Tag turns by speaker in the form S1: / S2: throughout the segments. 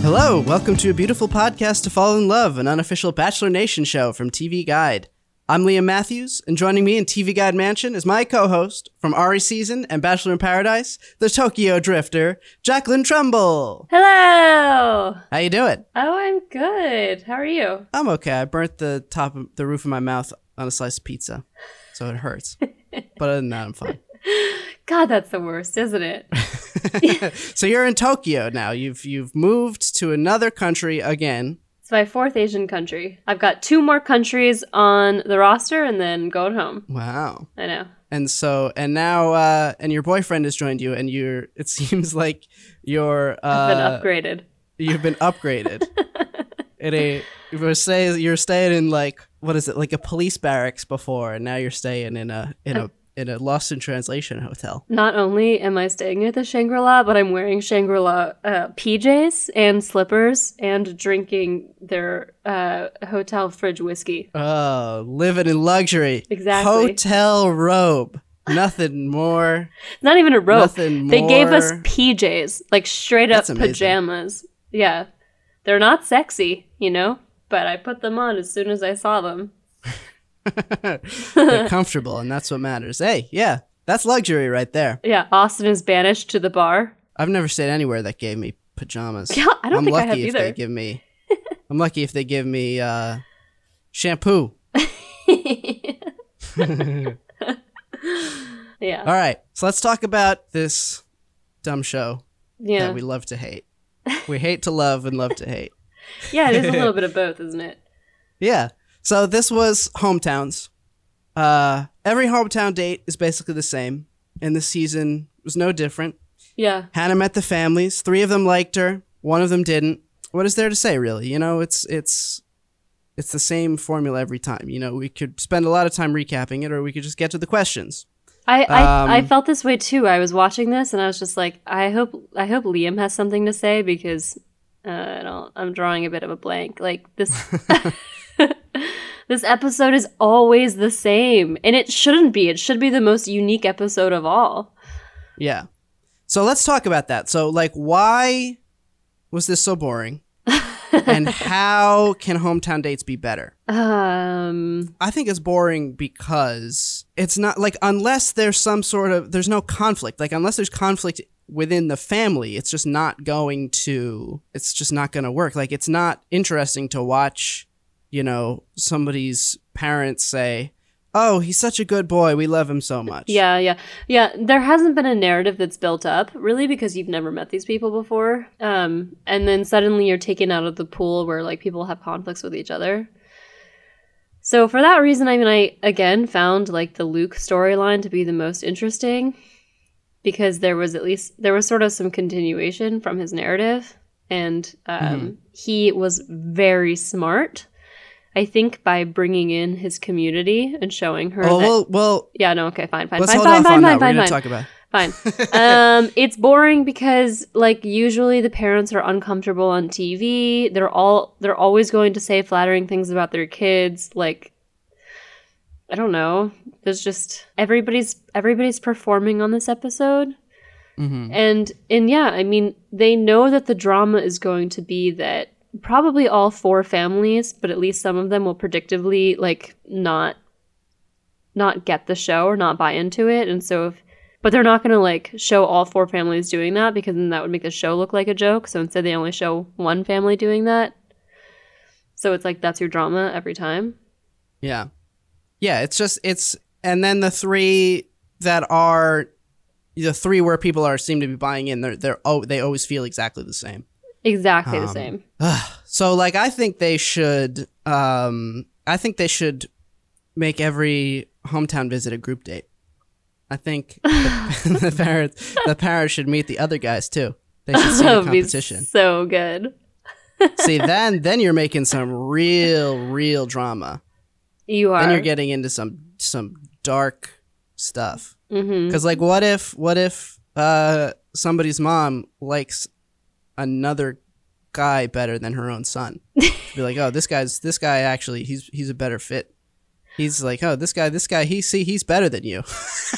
S1: Hello, welcome to a beautiful podcast to fall in love, an unofficial Bachelor Nation show from TV Guide. I'm Liam Matthews, and joining me in TV Guide Mansion is my co-host from Ari Season and Bachelor in Paradise, the Tokyo Drifter, Jacqueline Trumbull.
S2: Hello!
S1: How you doing?
S2: Oh, I'm good. How are you?
S1: I'm okay. I burnt the roof of my mouth on a slice of pizza, so it hurts. But other than that, I'm fine.
S2: God, that's the worst, isn't it?
S1: So you're in Tokyo now. You've moved to another country again.
S2: It's my fourth Asian country. I've got 2 more countries on the roster and then going home.
S1: Wow.
S2: I know.
S1: And now your boyfriend has joined you, and it seems like you've
S2: I've been upgraded.
S1: You've been upgraded. You're staying in like a police barracks before, and now you're staying in a Lost in Translation hotel.
S2: Not only am I staying at the Shangri-La, but I'm wearing Shangri-La PJs and slippers and drinking their hotel fridge whiskey.
S1: Oh, living in luxury.
S2: Exactly.
S1: Hotel robe. Nothing more.
S2: Not even a robe.
S1: Nothing more.
S2: They gave us PJs, like straight up
S1: That's amazing.
S2: pajamas. Yeah. They're not sexy, but I put them on as soon as I saw them.
S1: They're comfortable, and that's what matters. Hey, yeah, that's luxury right there.
S2: Yeah, Austin is banished to the bar.
S1: I've never stayed anywhere that gave me pajamas.
S2: Yeah, I don't think I have either.
S1: I'm lucky if they give me shampoo.
S2: Yeah.
S1: All right, so let's talk about this dumb show
S2: that
S1: we love to hate. We hate to love and love to hate.
S2: Yeah, it is a little bit of both, isn't it?
S1: Yeah. So this was hometowns. Every hometown date is basically the same, and this season was no different.
S2: Yeah.
S1: Hannah met the families. 3 of them liked her. 1 of them didn't. What is there to say, really? It's the same formula every time. We could spend a lot of time recapping it, or we could just get to the questions.
S2: I felt this way too. I was watching this, and I was just like, I hope Liam has something to say, because I'm drawing a bit of a blank. Like this. This episode is always the same, and it shouldn't be. It should be the most unique episode of all.
S1: Yeah. So let's talk about that. So, why was this so boring? And how can hometown dates be better? I think it's boring because it's not, unless there's there's no conflict. Unless there's conflict within the family, it's just not going to work. It's not interesting to watch somebody's parents say, "Oh, he's such a good boy. We love him so much."
S2: Yeah. There hasn't been a narrative that's built up, really, because you've never met these people before. And then suddenly you're taken out of the pool where, people have conflicts with each other. So for that reason, I again found, the Luke storyline to be the most interesting, because there was sort of some continuation from his narrative. And he was very smart, I think, by bringing in his community and showing her yeah, no, okay, fine.
S1: Let's hold off on that. We're going to talk about
S2: Fine. It's boring because, usually the parents are uncomfortable on TV. They're always going to say flattering things about their kids. I don't know. There's just everybody's performing on this episode.
S1: Mm-hmm.
S2: And yeah, they know that the drama is going to be that probably all 4 families, but at least some of them will predictably not get the show or not buy into it. And so but they're not going to show all 4 families doing that, because then that would make the show look like a joke. So instead they only show 1 family doing that. So it's that's your drama every time.
S1: Yeah. Yeah, and then the 3 that are the 3 where people seem to be buying in, they always feel exactly the same.
S2: Exactly the same.
S1: So I think they should make every hometown visit a group date. I think the parents should meet the other guys too. They should see the competition.
S2: Be so good.
S1: See, then you're making some real drama.
S2: You are.
S1: Then you're getting into some dark stuff.
S2: Mm-hmm.
S1: Because what if somebody's mom likes another guy better than her own son? She'd be like, "Oh, this guy actually he's a better fit He's like, oh, this guy, he's better than you.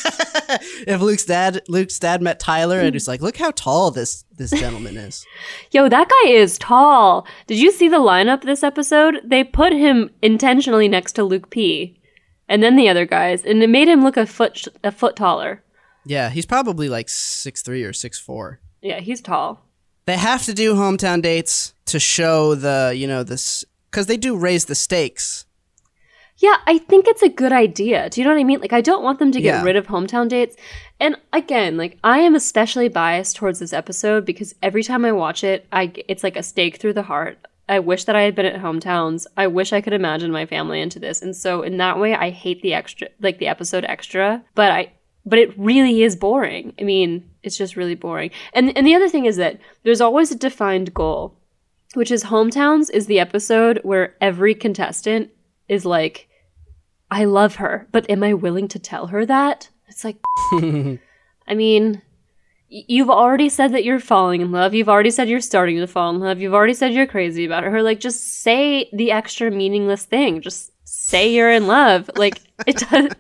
S1: If Luke's dad met Tyler and he's like, look how tall this gentleman is.
S2: Yo, that guy is tall. Did you see the lineup this episode? They put him intentionally next to Luke P. and then the other guys, and it made him look a foot taller.
S1: Yeah, he's probably like 6'3" or 6'4".
S2: Yeah, he's tall.
S1: They have to do hometown dates to show this, because they do raise the stakes.
S2: Yeah, I think it's a good idea. Do you know what I mean? Like, I don't want them to get rid of hometown dates. And again, like, I am especially biased towards this episode because every time I watch it, it's like a stake through the heart. I wish that I had been at hometowns. I wish I could imagine my family into this. And so in that way, I hate the episode extra. But it really is boring. I mean, it's just really boring. And the other thing is that there's always a defined goal, which is hometowns is the episode where every contestant is like, I love her, but am I willing to tell her that? It's like, I mean, you've already said that you're falling in love. You've already said you're starting to fall in love. You've already said you're crazy about her. Like, just say the extra meaningless thing. Just say you're in love. Like, it does.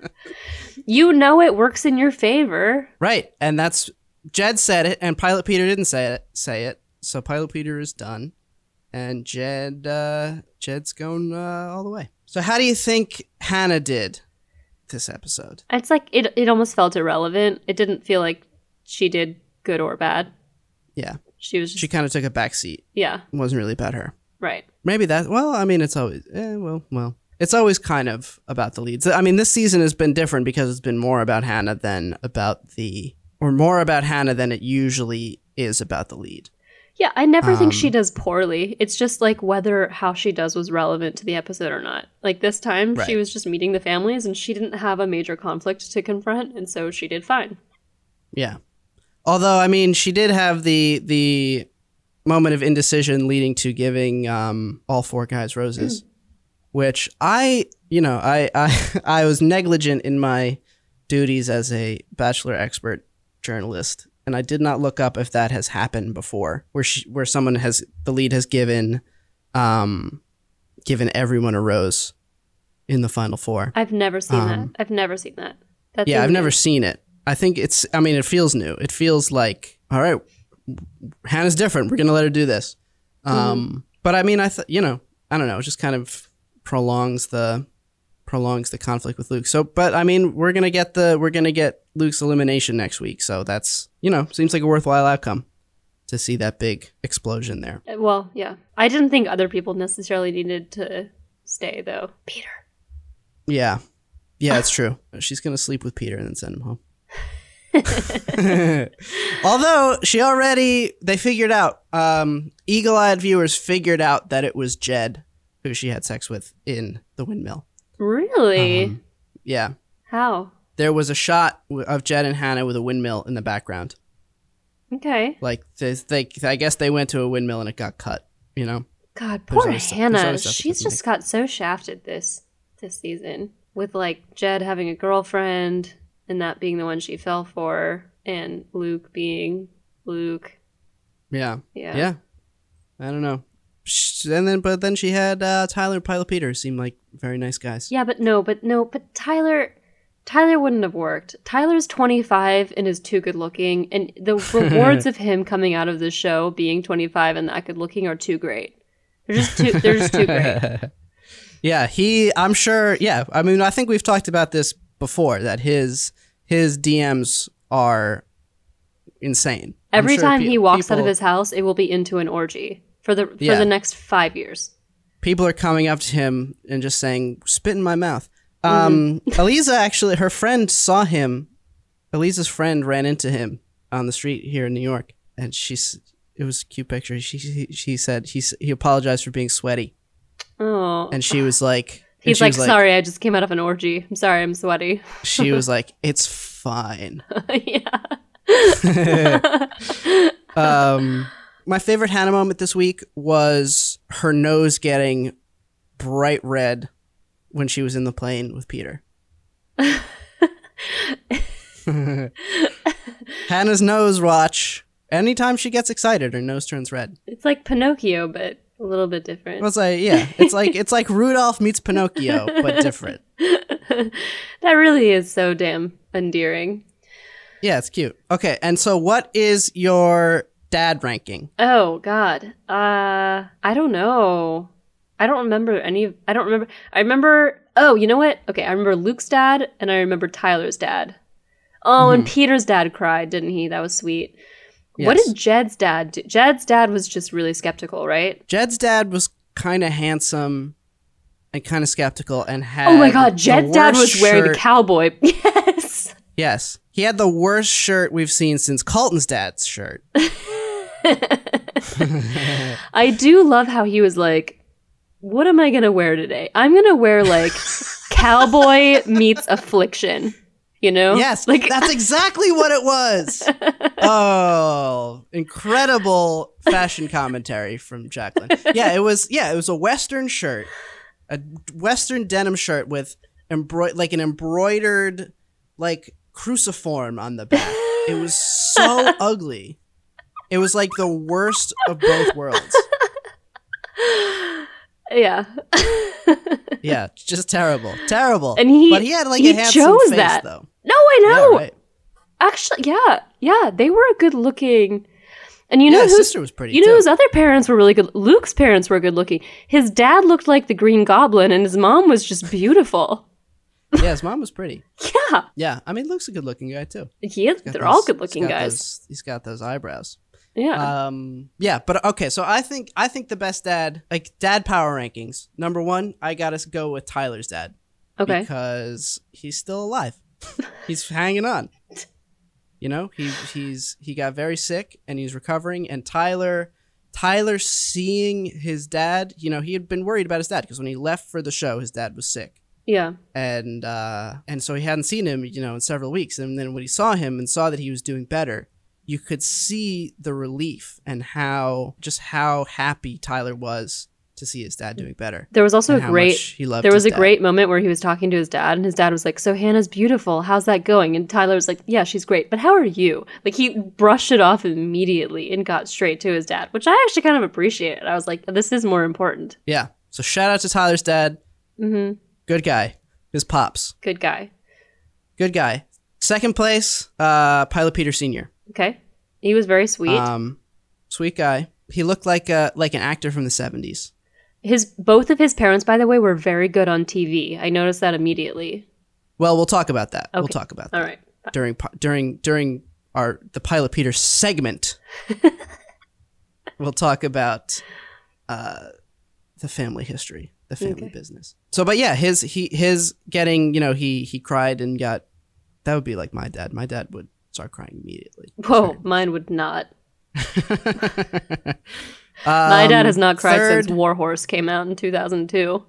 S2: You know it works in your favor.
S1: Right. And that's, Jed said it, and Pilot Peter didn't say it. So Pilot Peter is done. And Jed's going all the way. So how do you think Hannah did this episode?
S2: It's like it almost felt irrelevant. It didn't feel like she did good or bad.
S1: Yeah.
S2: She
S1: kind of took a back seat.
S2: Yeah.
S1: It wasn't really about her.
S2: Right.
S1: Maybe that, well, I mean, it's always, it's always kind of about the leads. I mean, this season has been different because it's been more about Hannah than more about Hannah than it usually is about the lead.
S2: Yeah, I never think she does poorly. It's just like whether how she does was relevant to the episode or not. Like this time, She was just meeting the families and she didn't have a major conflict to confront, and so she did fine.
S1: Yeah. Although, I mean, she did have the moment of indecision leading to giving all four guys roses, which I was negligent in my duties as a Bachelor expert journalist. And I did not look up if that has happened before, where the lead has given everyone a rose in the final four.
S2: I've never seen that. I've never seen that.
S1: I've never seen it. I think it feels new. It feels like, all right, Hannah's different. We're gonna let her do this. But I mean, I don't know. It just kind of prolongs the conflict with Luke. So, but I mean, we're gonna get Luke's elimination next week. So that's, seems like a worthwhile outcome to see that big explosion there.
S2: Well, yeah. I didn't think other people necessarily needed to stay, though. Peter. Yeah.
S1: Yeah, it's true. She's gonna sleep with Peter and then send him home. Although they figured out, eagle-eyed viewers figured out that it was Jed who she had sex with in the windmill.
S2: Really?
S1: Yeah.
S2: How?
S1: There was a shot of Jed and Hannah with a windmill in the background.
S2: Okay.
S1: Like, I guess they went to a windmill and it got cut,
S2: God, poor Hannah. She's just got so shafted this season with, like, Jed having a girlfriend and that being the one she fell for, and Luke being Luke.
S1: Yeah. I don't know. But then she had Tyler and Pilot Peter, seemed like very nice guys.
S2: Yeah, but Tyler wouldn't have worked. Tyler's 25 and is too good looking, and the rewards of him coming out of this show being 25 and that good looking are too great. They're just too great.
S1: Yeah, I'm sure. Yeah, I mean, I think we've talked about this before, that his DMs are insane.
S2: Every time he walks out of his house, it will be into an orgy for the next 5 years.
S1: People are coming up to him and just saying, "Spit in my mouth." Eliza, actually, her friend saw him. Eliza's friend ran into him on the street here in New York, and it was a cute picture. She said he apologized for being sweaty.
S2: Oh,
S1: and she was like,
S2: he's like, sorry, I just came out of an orgy. I'm sorry, I'm sweaty.
S1: She was like, it's fine.
S2: Yeah.
S1: My favorite Hannah moment this week was her nose getting bright red when she was in the plane with Peter. Hannah's nose watch. Anytime she gets excited, her nose turns red.
S2: It's like Pinocchio, but A little bit different.
S1: Well, it's like Rudolph meets Pinocchio, but different.
S2: That really is so damn endearing.
S1: Yeah, it's cute. Okay, and so what is your dad ranking?
S2: Oh God, I don't know. I don't remember any. I don't remember. I remember. Oh, you know what? Okay, I remember Luke's dad, and I remember Tyler's dad. Oh, and Peter's dad cried, didn't he? That was sweet. Yes. What did Jed's dad do? Jed's dad was just really skeptical, right?
S1: Jed's dad was kind of handsome and kind of skeptical and had.
S2: Oh my God, Jed's dad was wearing the cowboy. Yes.
S1: Yes. He had the worst shirt we've seen since Colton's dad's shirt.
S2: I do love how he was like, what am I going to wear today? I'm going to wear like cowboy meets affliction. You know?
S1: Yes, like that's exactly what it was. Oh, incredible fashion commentary from Jacqueline. Yeah, it was a Western shirt, a Western denim shirt with an embroidered like cruciform on the back. It was so ugly. It was like the worst of both worlds.
S2: Yeah.
S1: Yeah, just terrible. But he had like a handsome
S2: chose
S1: face,
S2: that.
S1: though.
S2: No, I know.
S1: Yeah, right.
S2: Actually, yeah, they were good looking. And you know
S1: his sister was pretty.
S2: You know whose other parents were really good. Luke's parents were good looking. His dad looked like the Green Goblin, and his mom was just beautiful.
S1: Yeah, his mom was pretty.
S2: Yeah.
S1: Yeah, I mean, Luke's a good looking guy too.
S2: They're all good looking guys.
S1: He's got those eyebrows.
S2: Yeah.
S1: Yeah, but okay, so I think the best dad, like dad power rankings. Number 1, I gotta go with Tyler's dad.
S2: Okay.
S1: Because he's still alive. He's hanging on. You know, he got very sick and he's recovering. And Tyler seeing his dad, you know, he had been worried about his dad because when he left for the show, his dad was sick.
S2: Yeah.
S1: And so he hadn't seen him, you know, in several weeks. And then when he saw him and saw that he was doing better, you could see the relief and how happy Tyler was to see his dad doing better.
S2: There was also a great moment where he was talking to his dad and his dad was like, so Hannah's beautiful. How's that going? And Tyler was like, yeah, she's great. But how are you? Like he brushed it off immediately and got straight to his dad, which I actually kind of appreciated. I was like, this is more important.
S1: Yeah. So shout out to Tyler's dad.
S2: Mm-hmm.
S1: Good guy. His pops.
S2: Good guy.
S1: Second place, Pilot Peter Sr.
S2: Okay. He was very sweet.
S1: Sweet guy. He looked like an actor from the 70s.
S2: Both of his parents, by the way, were very good on TV. I noticed that immediately.
S1: Well, we'll talk about that.
S2: Okay.
S1: We'll talk about that.
S2: All right.
S1: During the Pilot Peter segment. We'll talk about the family history, the family business. So, but yeah, his getting, you know, he cried and that would be like my dad. My dad would start crying immediately.
S2: Whoa, mine would not. My dad has not cried since Warhorse came out in 2002.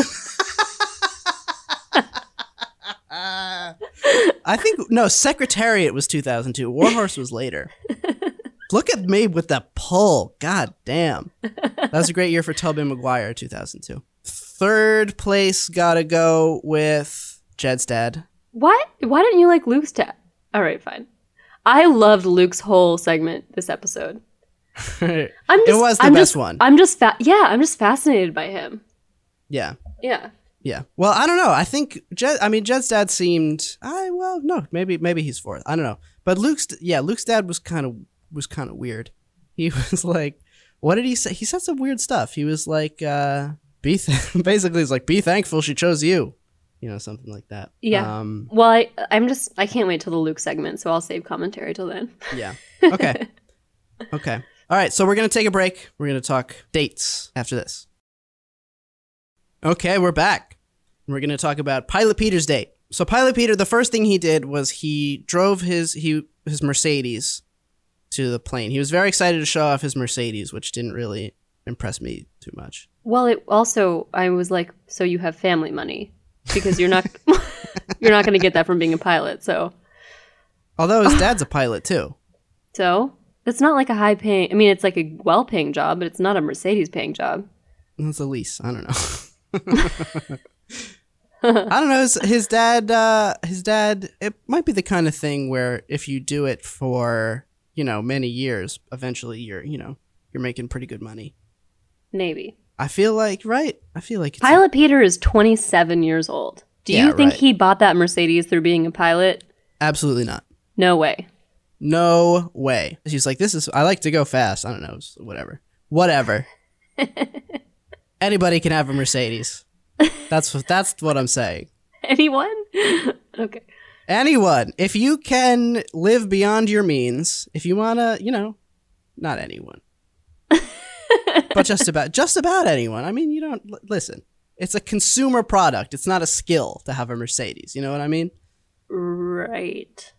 S1: I think, no, Secretariat was 2002. Warhorse was later. Look at me with that pull. God damn. That was a great year for Tobey Maguire, 2002. Third place gotta go with Jed's dad.
S2: What? Why didn't you like Luke's dad? All right, fine. I loved Luke's whole segment this episode.
S1: It was the best one.
S2: I'm just fascinated by him.
S1: Yeah.
S2: Yeah.
S1: Yeah. Well, I don't know. I think Jed's dad seemed. Maybe he's fourth. I don't know. But Luke's dad was kind of weird. He was like, what did he say? He said some weird stuff. He was like, basically, he's like, be thankful she chose you. You know, something like that.
S2: Yeah. Well, I can't wait till the Luke segment, so I'll save commentary till then.
S1: Yeah. Okay. Okay. All right. So we're going to take a break. We're going to talk dates after this. Okay. We're back. We're going to talk about Pilot Peter's date. So Pilot Peter, the first thing he did was he drove his Mercedes to the plane. He was very excited to show off his Mercedes, which didn't really impress me too much.
S2: Well, I was like, so you have family money. Because you're not going to get that from being a pilot. So,
S1: although his dad's a pilot too,
S2: so it's not like a high paying. I mean, it's like a well paying job, but it's not a Mercedes paying job.
S1: It's a lease. I don't know. I don't know. His dad. It might be the kind of thing where if you do it for many years, eventually you're making pretty good money.
S2: Maybe.
S1: I feel like, right? I feel like
S2: Pilot Peter is 27 years old. Do you think he bought that Mercedes through being a pilot?
S1: Absolutely not.
S2: No way.
S1: No way. She's like, I like to go fast. I don't know. Whatever. Anybody can have a Mercedes. That's what I'm saying.
S2: Anyone? Okay.
S1: Anyone. If you can live beyond your means, if you want to, not anyone. But just about anyone. I mean, you don't listen. It's a consumer product. It's not a skill to have a Mercedes. You know what I mean?
S2: Right.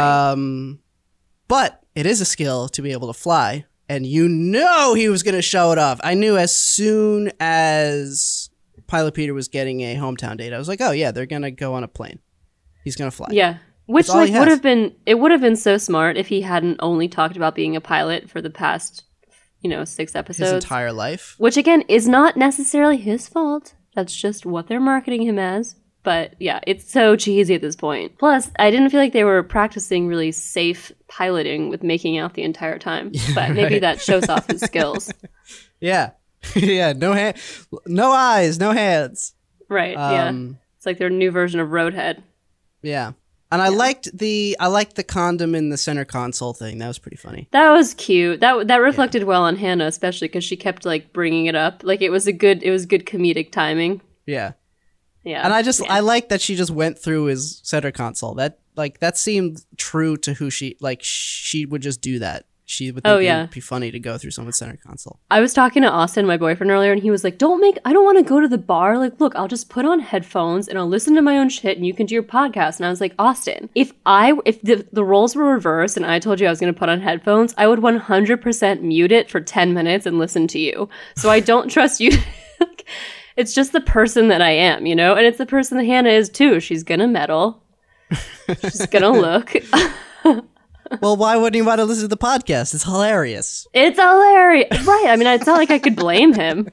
S1: But it is a skill to be able to fly. And he was going to show it off. I knew as soon as Pilot Peter was getting a hometown date, I was like, oh yeah, they're going to go on a plane. He's going to fly.
S2: Yeah. Which would have been so smart if he hadn't only talked about being a pilot for the past 6 episodes.
S1: His entire life.
S2: Which, again, is not necessarily his fault. That's just what they're marketing him as. But, yeah, it's so cheesy at this point. Plus, I didn't feel like they were practicing really safe piloting with making out the entire time. But maybe that shows off his skills.
S1: Yeah. Yeah, no eyes, no hands.
S2: Right, yeah. It's like their new version of Roadhead.
S1: Yeah. And I liked the condom in the center console thing. That was pretty funny.
S2: That was cute. That reflected well on Hannah, especially because she kept bringing it up. It was good comedic timing.
S1: Yeah.
S2: Yeah.
S1: And I like that she just went through his center console. That seemed true to who she would just do that. She would think it would be funny to go through someone's center console.
S2: I was talking to Austin, my boyfriend, earlier, and he was like, I don't want to go to the bar. Look, I'll just put on headphones and I'll listen to my own shit and you can do your podcast. And I was like, Austin, if the roles were reversed and I told you I was going to put on headphones, I would 100% mute it for 10 minutes and listen to you. So I don't trust you. It's just the person that I am, and it's the person that Hannah is too. She's going to meddle. She's going to look.
S1: Well, why wouldn't you want to listen to the podcast? It's hilarious.
S2: It's hilarious. Right. I mean, it's not like I could blame him.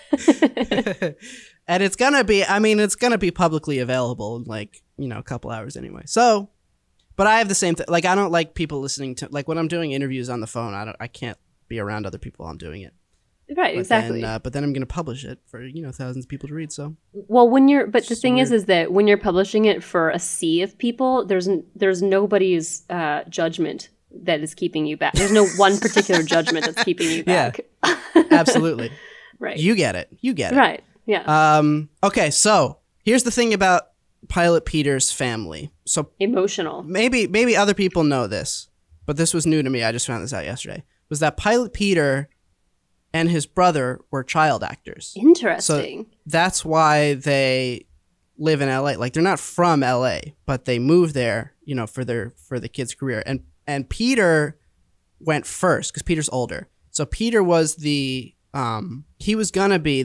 S1: And it's going to be publicly available in a couple hours anyway. So, but I have the same thing. I don't like people listening to, when I'm doing interviews on the phone, I can't be around other people while I'm doing it.
S2: Right, exactly.
S1: But then I'm going to publish it for, thousands of people to read, so.
S2: Well, the thing is that when you're publishing it for a sea of people, there's nobody's judgment that is keeping you back. There's no one particular judgment that's keeping you back.
S1: Yeah, absolutely.
S2: Right.
S1: You get it.
S2: Right, yeah.
S1: Okay, so here's the thing about Pilot Peter's family. So
S2: emotional.
S1: Maybe other people know this, but this was new to me. I just found this out yesterday. Was that Pilot Peter and his brother were child actors.
S2: Interesting.
S1: So that's why they live in LA. They're not from LA, but they moved there, for the kid's career. And Peter went first because Peter's older. So Peter was he was gonna be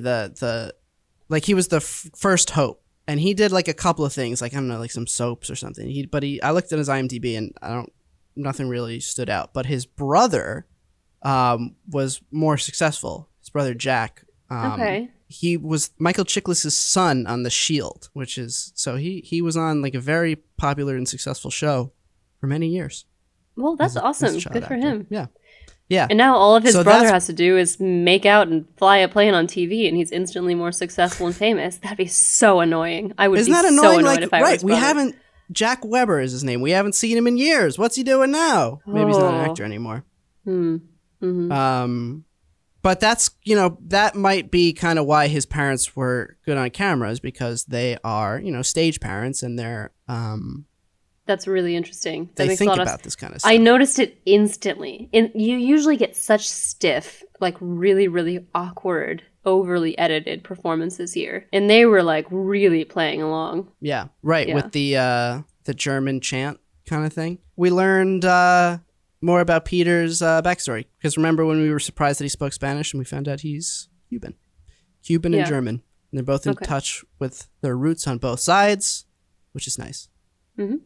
S1: he was the first hope. And he did a couple of things, I don't know, some soaps or something. I looked at his IMDb and nothing really stood out. But his brother was more successful. His brother Jack.
S2: Okay.
S1: He was Michael Chiklis' son on The Shield, which is he was on a very popular and successful show for many years.
S2: Well, that's awesome. Good for him.
S1: Yeah. Yeah.
S2: And now all of his brother has to do is make out and fly a plane on TV, and he's instantly more successful and famous. That'd be so annoying. I would be so annoyed if I were his brother.
S1: Jack Weber is his name. We haven't seen him in years. What's he doing now? Maybe he's not an actor anymore.
S2: Mm-hmm.
S1: But that's, that might be kind of why his parents were good on cameras, because they are, stage parents, and they're,
S2: that's really interesting. That
S1: they
S2: makes
S1: think
S2: a lot
S1: about this kind of stuff.
S2: I noticed it instantly. You usually get such stiff, really, really awkward, overly edited performances here. And they were really playing along.
S1: Yeah, right. Yeah. With the German chant kind of thing. We learned more about Peter's backstory, because remember when we were surprised that he spoke Spanish and we found out he's Cuban and German, and they're both in touch with their roots on both sides, which is nice.
S2: Mm-hmm.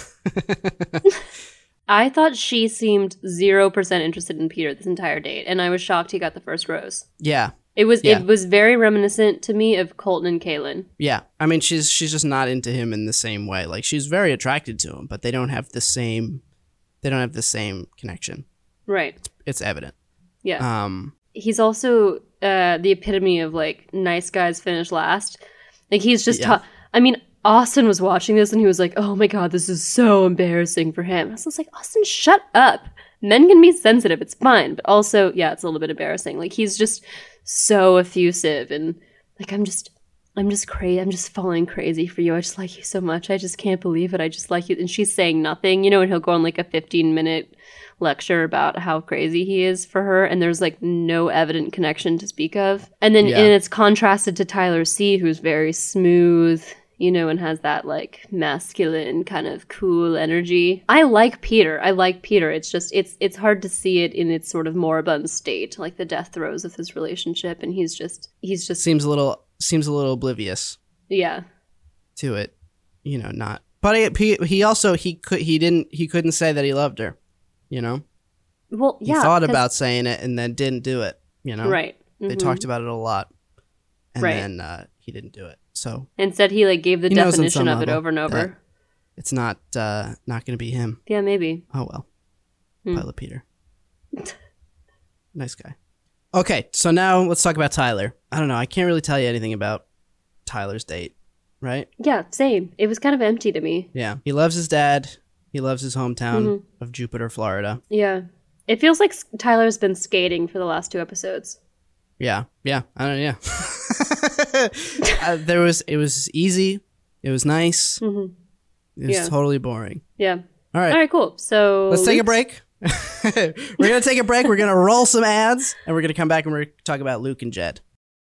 S2: I thought she seemed 0% interested in Peter this entire date, and I was shocked he got the first rose.
S1: Yeah.
S2: It was very reminiscent to me of Colton and Kaylin.
S1: Yeah. I mean, she's just not into him in the same way. She's very attracted to him, but they don't have the same connection.
S2: Right.
S1: It's evident.
S2: Yeah. he's also the epitome of like nice guys finish last. Like he's just I mean, Austin was watching this and he was like, oh my God, this is so embarrassing for him. I was like, Austin, shut up. Men can be sensitive, it's fine. But also, yeah, it's a little bit embarrassing. Like he's just so effusive and like I'm just crazy. I'm just falling crazy for you. I just like you so much. I just can't believe it. I just like you. And she's saying nothing, and he'll go on like a 15-minute lecture about how crazy he is for her. And there's like no evident connection to speak of. And then and it's contrasted to Tyler C, who's very smooth, and has that like masculine kind of cool energy. I like Peter. It's just, it's hard to see it in its sort of moribund state, like the death throes of his relationship. And he's just
S1: seems a little oblivious.
S2: Yeah.
S1: To it, not. But he also he couldn't say that he loved her, Well, yeah. He thought about saying it and then didn't do it,
S2: Right. Mm-hmm.
S1: They talked about it a lot, and then he didn't do it. So
S2: instead, he like gave the definition of it over and over.
S1: It's not going to be him.
S2: Yeah, maybe.
S1: Oh well, Pilot Peter, nice guy. Okay, so now let's talk about Tyler. I don't know. I can't really tell you anything about Tyler's date, right?
S2: Yeah, same. It was kind of empty to me.
S1: Yeah, he loves his dad. He loves his hometown of Jupiter, Florida.
S2: Yeah, it feels like Tyler's been skating for the last 2 episodes.
S1: Yeah. I don't know. Yeah. It was easy. It was nice. Mm-hmm. It was totally boring.
S2: Yeah.
S1: All right,
S2: cool. So
S1: let's take a break. We're going to take a break. We're going to roll some ads and we're going to come back and we're going to talk about Luke and Jed.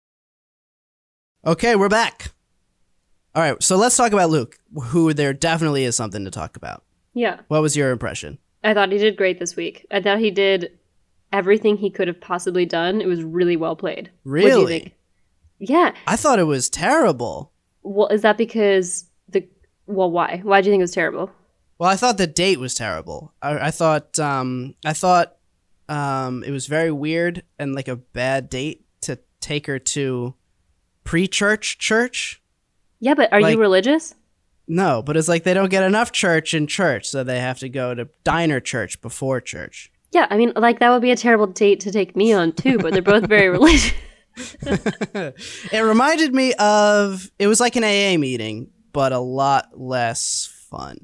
S1: Okay, we're back. All right. So let's talk about Luke, who there definitely is something to talk about.
S2: Yeah.
S1: What was your impression?
S2: I thought he did great this week. I thought he did everything he could have possibly done. It was really well played.
S1: Really?
S2: What do you think? Yeah.
S1: I thought it was terrible.
S2: Well, is that because why? Why do you think it was terrible?
S1: Well, I thought the date was terrible. I thought it was very weird and like a bad date to take her to church.
S2: Yeah, but are you religious?
S1: No, but it's like they don't get enough church in church, so they have to go to diner church before church.
S2: Yeah, I mean, like that would be a terrible date to take me on too, but they're both very religious.
S1: It reminded me of, it was like an AA meeting, but a lot less fun.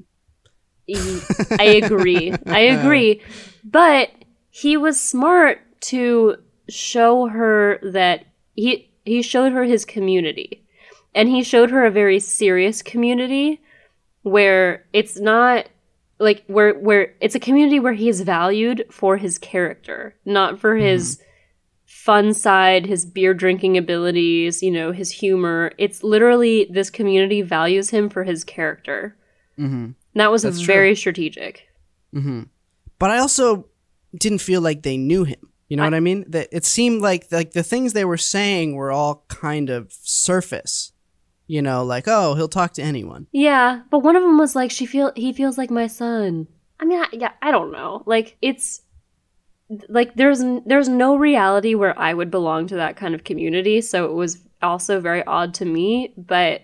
S2: I agree. But he was smart to show her that he showed her his community. And he showed her a very serious community where it's not like where it's a community where he is valued for his character, not for his fun side, his beer drinking abilities, his humor. It's literally this community values him for his character. Mm-hmm. That was very strategic. Mm-hmm.
S1: But I also didn't feel like they knew him. You know what I mean? That it seemed like the things they were saying were all kind of surface. Like, oh, he'll talk to anyone.
S2: Yeah, but one of them was like, he feels like my son. I mean, I don't know. Like, it's like there's no reality where I would belong to that kind of community. So it was also very odd to me. But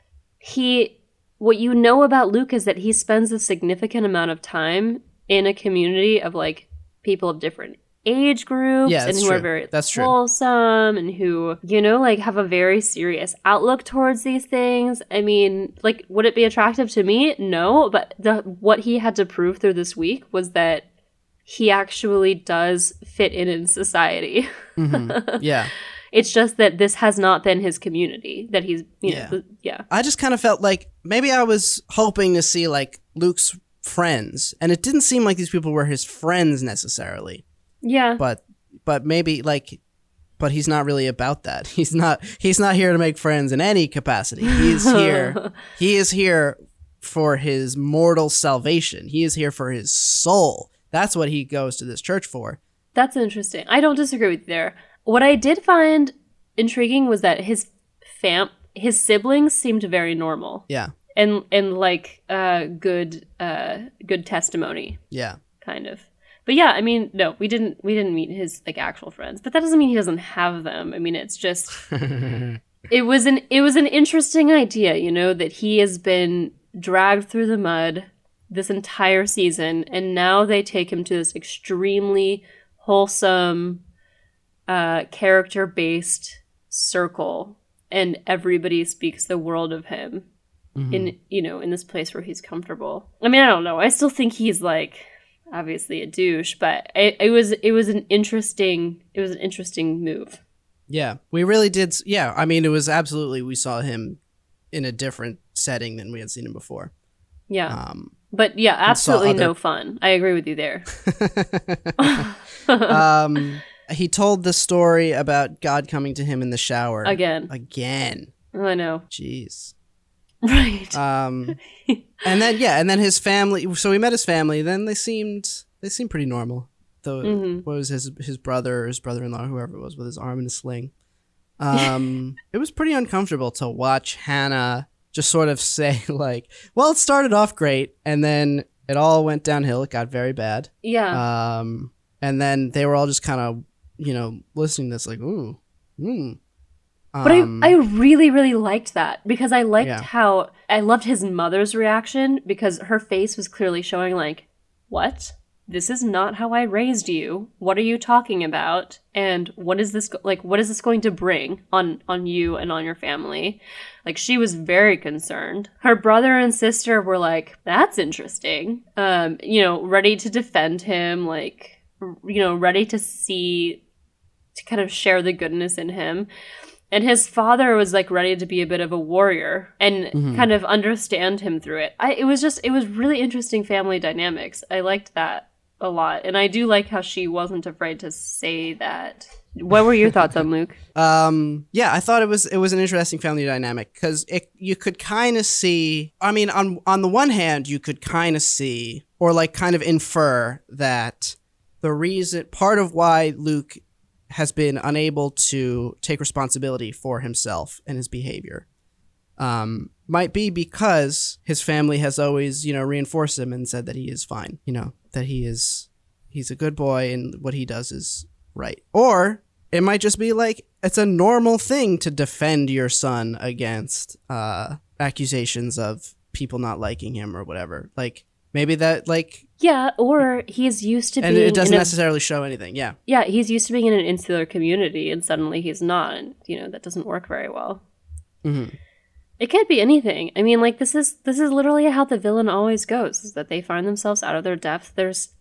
S2: what you know about Luke is that he spends a significant amount of time in a community of like people of different age groups and who are very wholesome and who, like have a very serious outlook towards these things. I mean, like, would it be attractive to me? No, but what he had to prove through this week was that he actually does fit in society. Mm-hmm. Yeah. It's just that this has not been his community that he's, yeah.
S1: I just kind of felt like maybe I was hoping to see like Luke's friends, and it didn't seem like these people were his friends necessarily.
S2: Yeah.
S1: But maybe but he's not really about that. He's not here to make friends in any capacity. He is here for his mortal salvation. He is here for his soul. That's what he goes to this church for.
S2: That's interesting. I don't disagree with you there. What I did find intriguing was that his siblings seemed very normal.
S1: Yeah.
S2: And like good testimony.
S1: Yeah.
S2: Kind of. But yeah, I mean, no, we didn't meet his like actual friends, but that doesn't mean he doesn't have them. I mean, it's just it was an interesting idea, that he has been dragged through the mud this entire season, and now they take him to this extremely wholesome character-based circle, and everybody speaks the world of him in this place where he's comfortable. I mean, I don't know. I still think he's like obviously a douche, but it was an interesting move.
S1: Yeah, we really did. Yeah, I mean, it was absolutely, we saw him in a different setting than we had seen him before.
S2: Yeah. But yeah, absolutely no fun. I agree with you there.
S1: He told the story about God coming to him in the shower. Again.
S2: I know.
S1: Jeez.
S2: Right.
S1: And then his family. So we met his family. Then they seemed pretty normal. What was his brother or his brother-in-law, whoever it was, with his arm in a sling. It was pretty uncomfortable to watch Hannah just sort of say like, well, it started off great, and then it all went downhill. It got very bad.
S2: Yeah.
S1: And then they were all just kind of, listening to this like, ooh.
S2: But I really, really liked that, because I liked how I loved his mother's reaction, because her face was clearly showing like, what? This is not how I raised you. What are you talking about? And what is this going to bring on you and on your family? Like, she was very concerned. Her brother and sister were like, that's interesting. Ready to defend him, like, ready to kind of share the goodness in him. And his father was like ready to be a bit of a warrior and kind of understand him through it. It was really interesting family dynamics. I liked that a lot. And I do like how she wasn't afraid to say that. What were your thoughts on Luke?
S1: Yeah, I thought it was an interesting family dynamic, because you could kind of see, I mean, on the one hand, you could kind of see, or like kind of infer that the reason, part of why Luke has been unable to take responsibility for himself and his behavior might be because his family has always, reinforced him and said that he is fine, that he's a good boy and what he does is right. Or it might just be like, it's a normal thing to defend your son against accusations of people not liking him or whatever. Like, maybe that, like...
S2: Yeah, or he's used to being...
S1: And it doesn't necessarily show anything, yeah.
S2: Yeah, he's used to being in an insular community, and suddenly he's not, and, that doesn't work very well.
S1: Mm-hmm.
S2: It could be anything. I mean, like, this is literally how the villain always goes, is that they find themselves out of their depth. There's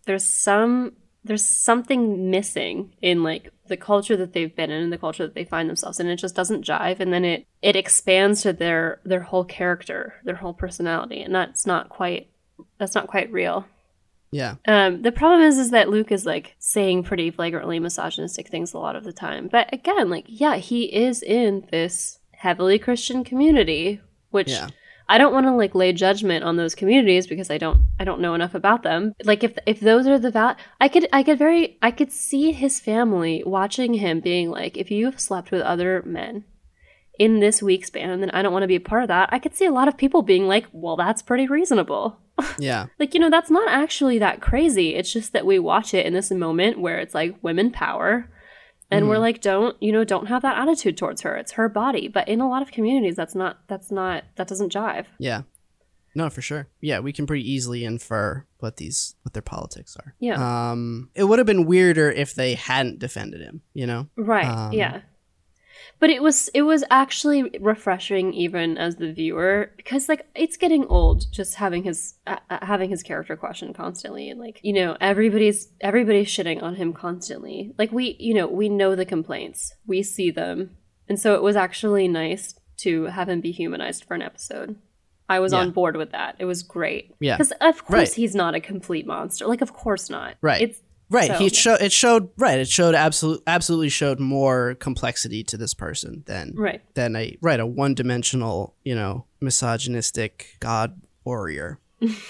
S2: something missing in, like, the culture that they've been in and the culture that they find themselves in. It just doesn't jive, and then it expands to their whole character, their whole personality, and that's not quite real.
S1: Yeah.
S2: The problem is that Luke is like saying pretty flagrantly misogynistic things a lot of the time. But again, like, yeah, he is in this heavily Christian community, which I don't want to like lay judgment on those communities because I don't know enough about them. Like, if those are the I could see his family watching him being like, if you've slept with other men in this week span, then I don't want to be a part of that. I could see a lot of people being like, well, that's pretty reasonable.
S1: Yeah.
S2: Like, that's not actually that crazy. It's just that we watch it in this moment where it's like women power, and we're like, don't have that attitude towards her. It's her body. But in a lot of communities, that doesn't jive.
S1: Yeah. No, for sure. Yeah, we can pretty easily infer what their politics are.
S2: Yeah.
S1: It would have been weirder if they hadn't defended him,
S2: Right. Yeah. But it was actually refreshing even as the viewer, because like it's getting old just having his character questioned constantly, and like everybody's shitting on him constantly. Like we know the complaints, we see them, and so it was actually nice to have him be humanized for an episode. I was on board with that. It was great.
S1: Yeah,
S2: because of course he's not a complete monster. Like, of course not.
S1: Right. It showed absolutely showed more complexity to this person than a one-dimensional, misogynistic god warrior.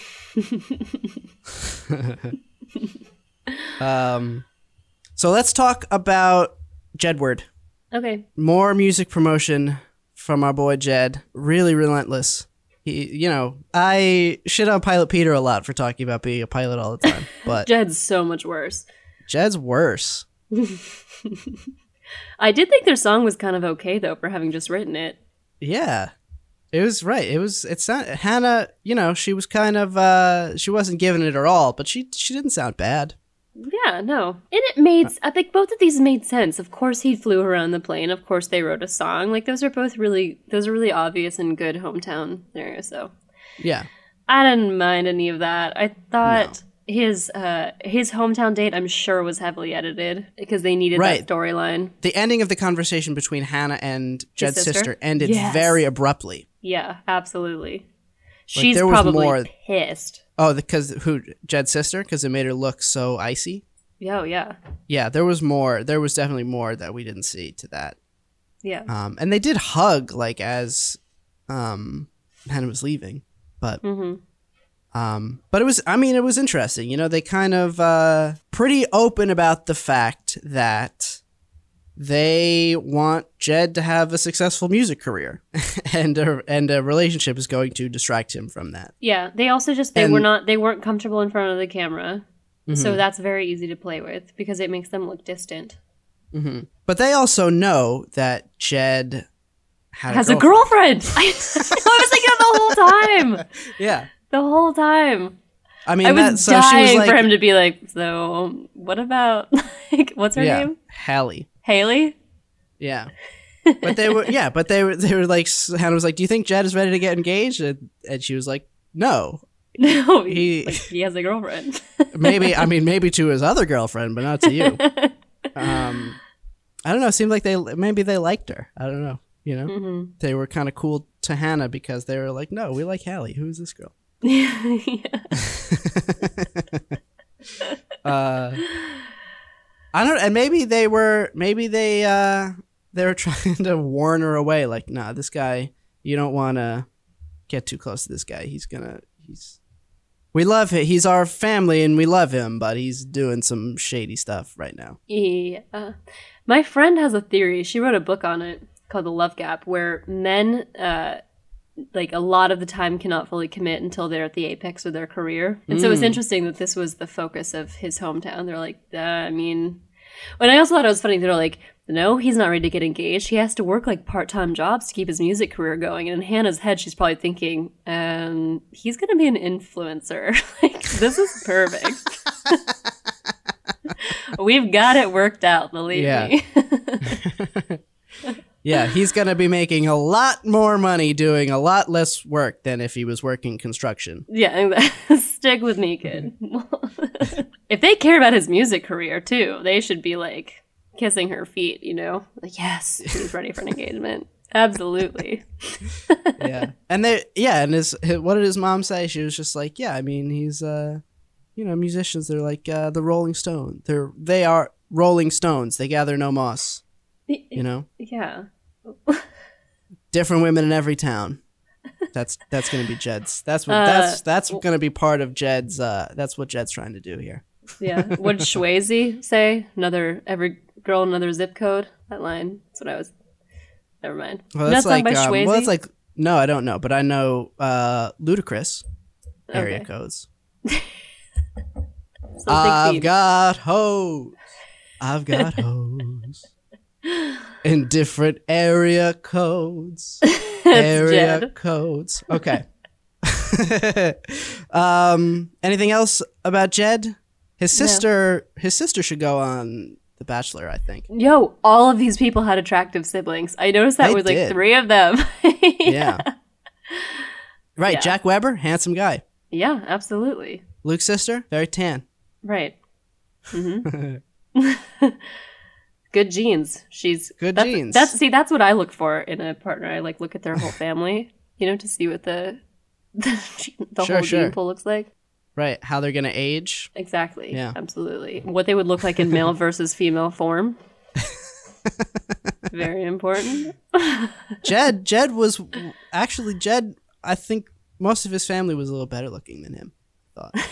S1: So let's talk about Jedward.
S2: Okay.
S1: More music promotion from our boy Jed. Really relentless. He, I shit on Pilot Peter a lot for talking about being a pilot all the time, but
S2: Jed's so much worse.
S1: Jed's worse.
S2: I did think their song was kind of okay though, for having just written it.
S1: Yeah, it was right. It's not Hannah. She was kind of she wasn't giving it her all, but she didn't sound bad.
S2: Yeah, no. And it made, I think both of these made sense. Of course he flew her on the plane. Of course they wrote a song. Like, those are really obvious and good hometown scenarios, so.
S1: Yeah.
S2: I didn't mind any of that. I thought his hometown date, I'm sure, was heavily edited because they needed that storyline.
S1: The ending of the conversation between Hannah and Jed's sister ended very abruptly.
S2: Yeah, absolutely. She's probably pissed.
S1: Oh, because Jed's sister? Because it made her look so icy?
S2: Oh, yeah.
S1: Yeah, there was more. There was definitely more that we didn't see to that.
S2: Yeah.
S1: And they did hug, like, as Hannah was leaving. But but it was interesting. You know, they kind of pretty open about the fact that they want Jed to have a successful music career, and a relationship is going to distract him from that.
S2: Yeah, they also they weren't comfortable in front of the camera, so that's very easy to play with because it makes them look distant. Mm-hmm.
S1: But they also know that Jed
S2: has a girlfriend. I was thinking the whole time.
S1: Yeah,
S2: the whole time.
S1: I mean,
S2: I was dying for him to be like, so what about what's her name?
S1: Haley? Yeah. But they were like, Hannah was like, do you think Jed is ready to get engaged? And she was like, no.
S2: No, he has a girlfriend.
S1: maybe to his other girlfriend, but not to you. I don't know. It seemed like maybe they liked her. I don't know. You know, They were kind of cool to Hannah because they were like, no, we like Hallie. Who is this girl? I don't know, and maybe they were trying to warn her away, like, nah, this guy, you don't want to get too close to this guy. We love him. He's our family and we love him, but he's doing some shady stuff right now.
S2: Yeah. My friend has a theory. She wrote a book on it called The Love Gap, where men, like, a lot of the time cannot fully commit until they're at the apex of their career. And so it's interesting that this was the focus of his hometown. They're like, and I also thought it was funny. They're like, no, he's not ready to get engaged. He has to work like part-time jobs to keep his music career going. And in Hannah's head, she's probably thinking, he's going to be an influencer. Like, this is perfect. We've got it worked out, believe me.
S1: Yeah, he's going to be making a lot more money doing a lot less work than if he was working construction.
S2: Yeah, stick with me, kid. If they care about his music career, too, they should be, like, kissing her feet, you know? Like, yes, he's ready for an engagement. Absolutely.
S1: Yeah. And what did his mom say? She was just like, yeah, I mean, he's, musicians, they're like the Rolling Stones. They are Rolling Stones. They gather no moss. You know?
S2: Yeah.
S1: Different women in every town. That's going to be Jed's. That's going to be part of Jed's. That's what Jed's trying to do here.
S2: Yeah. What did Swayze say? Every girl, another zip code. That line. That's what I was. Never mind.
S1: Well, that's like. Well, that's like. No, I don't know, but I know Ludacris area codes. I've got hoes. In different area codes. Codes. Okay. Anything else about Jed? His sister should go on The Bachelor, I think.
S2: Yo, all of these people had attractive siblings. I noticed that with like 3 of them.
S1: Yeah. Right, yeah. Jack Weber, handsome guy.
S2: Yeah, absolutely.
S1: Luke's sister, very tan.
S2: Right. Mm-hmm. Good genes.
S1: Genes.
S2: That's what I look for in a partner. I look at their whole family, to see what the whole gene pool looks like.
S1: Right, how they're gonna age.
S2: Exactly. Yeah, absolutely. What they would look like in male versus female form. Very important.
S1: Jed was actually I think most of his family was a little better looking than him. I thought.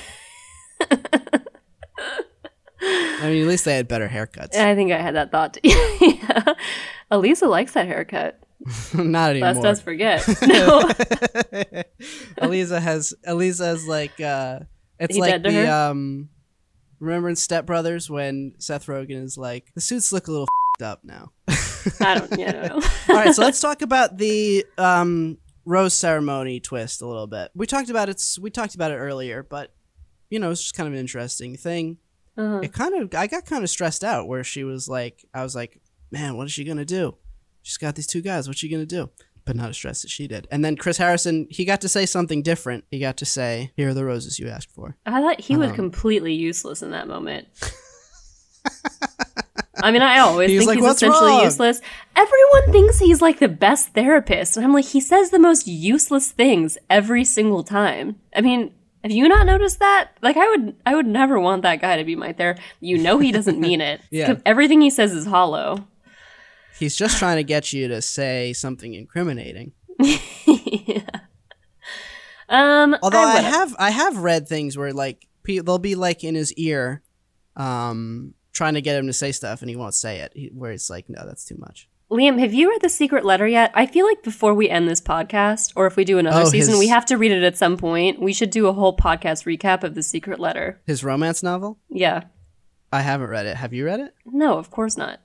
S1: I mean, at least they had better haircuts.
S2: I think I had that thought too. Yeah. Elisa likes that haircut.
S1: Not anymore.
S2: Lest us forget. No.
S1: Elisa has like it's he like the remember in Step Brothers when Seth Rogen is like, the suits look a little up now.
S2: I don't know.
S1: All right, so let's talk about the rose ceremony twist a little bit. We talked about it earlier, but it's just kind of an interesting thing. I got kind of stressed out where she was like, I was like, man, what is she going to do? She's got these two guys. What's she going to do? But not as stressed as she did. And then Chris Harrison, he got to say something different. He got to say, here are the roses you asked for.
S2: I thought he was completely useless in that moment. I mean, I always think
S1: like,
S2: he's essentially useless. Everyone thinks he's like the best therapist. And I'm like, he says the most useless things every single time. I mean, have you not noticed that? Like, I would never want that guy to be my therapist. You know he doesn't mean it.
S1: Yeah.
S2: Everything he says is hollow.
S1: He's just trying to get you to say something incriminating.
S2: Yeah.
S1: Although I have read things where like they'll be like in his ear, trying to get him to say stuff, and he won't say it. Where it's like, no, that's too much.
S2: Liam, have you read The Secret Letter yet? I feel like before we end this podcast, or if we do another season, we have to read it at some point. We should do a whole podcast recap of The Secret Letter.
S1: His romance novel?
S2: Yeah.
S1: I haven't read it. Have you read it?
S2: No, of course not.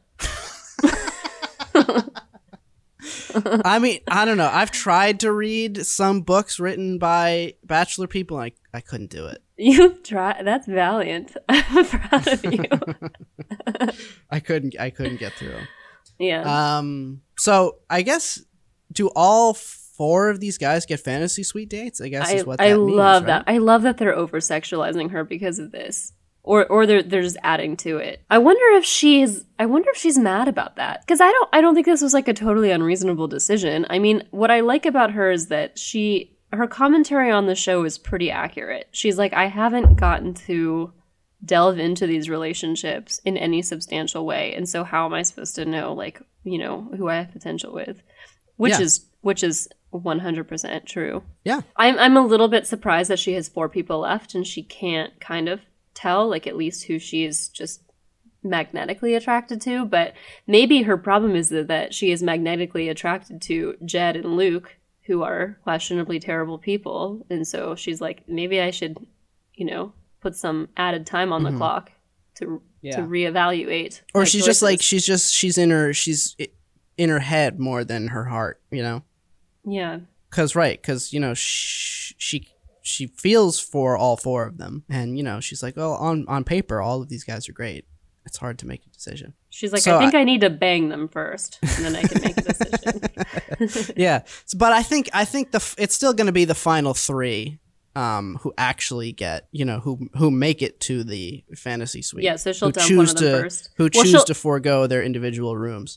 S1: I mean, I don't know. I've tried to read some books written by bachelor people. And I couldn't do it.
S2: You've tried. That's valiant. I'm proud of you.
S1: I couldn't get through them.
S2: Yeah.
S1: So I guess, do all 4 of these guys get fantasy suite dates? I guess is what that means.
S2: I love
S1: right?
S2: that. I love that they're over sexualizing her because of this. Or they're just adding to it. I wonder if she's mad about that. Because I don't think this was like a totally unreasonable decision. I mean, what I like about her is that her commentary on the show is pretty accurate. She's like, I haven't gotten to delve into these relationships in any substantial way. And so how am I supposed to know, like, you know, who I have potential with? Which is 100% true.
S1: Yeah.
S2: I'm a little bit surprised that she has 4 people left and she can't kind of tell, like, at least who she is just magnetically attracted to. But maybe her problem is that she is magnetically attracted to Jed and Luke, who are questionably terrible people. And so she's like, maybe I should, you know, put some added time on the clock to reevaluate.
S1: Or she's choices. Just like, she's in her head more than her heart, you know?
S2: Yeah.
S1: Because, you know, she feels for all 4 of them. And, you know, she's like, well, on paper, all of these guys are great. It's hard to make a decision.
S2: She's like, so I think I need to bang them first, and then I can make a decision.
S1: Yeah. But I think it's still going to be the final 3 who actually get, you know, who make it to the fantasy suite.
S2: Yeah, so she'll dump one of them first.
S1: Who choose to forego their individual rooms.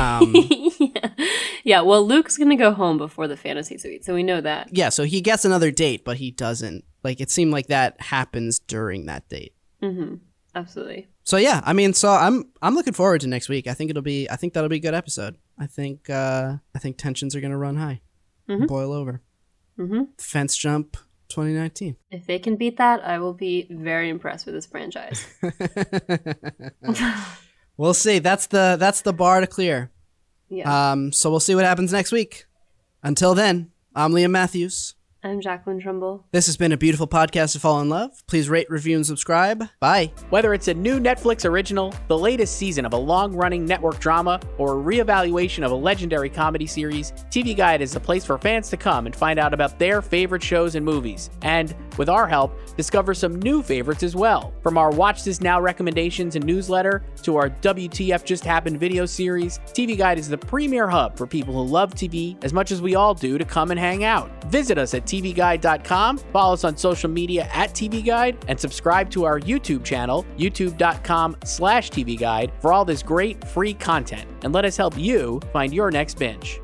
S2: Yeah, well, Luke's going to go home before the fantasy suite, so we know that.
S1: Yeah, so he gets another date, but he doesn't. Like, it seemed like that happens during that date.
S2: Mm-hmm. Absolutely.
S1: So yeah, I mean, so I'm looking forward to next week. I think that'll be a good episode. I think tensions are going to run high, boil over. Mm-hmm. Fence jump 2019.
S2: If they can beat that, I will be very impressed with this franchise.
S1: We'll see. That's the bar to clear.
S2: Yeah.
S1: So we'll see what happens next week. Until then, I'm Liam Matthews.
S2: I'm Jacqueline Trumbull.
S1: This has been a beautiful podcast to fall in love. Please rate, review, and subscribe. Bye.
S3: Whether it's a new Netflix original, the latest season of a long-running network drama, or a reevaluation of a legendary comedy series, TV Guide is the place for fans to come and find out about their favorite shows and movies. And, with our help, discover some new favorites as well. From our Watch This Now recommendations and newsletter, to our WTF Just Happened video series, TV Guide is the premier hub for people who love TV as much as we all do to come and hang out. Visit us at tvguide.com, follow us on social media at TV Guide, and subscribe to our YouTube channel, youtube.com/TV Guide, for all this great free content. And let us help you find your next binge.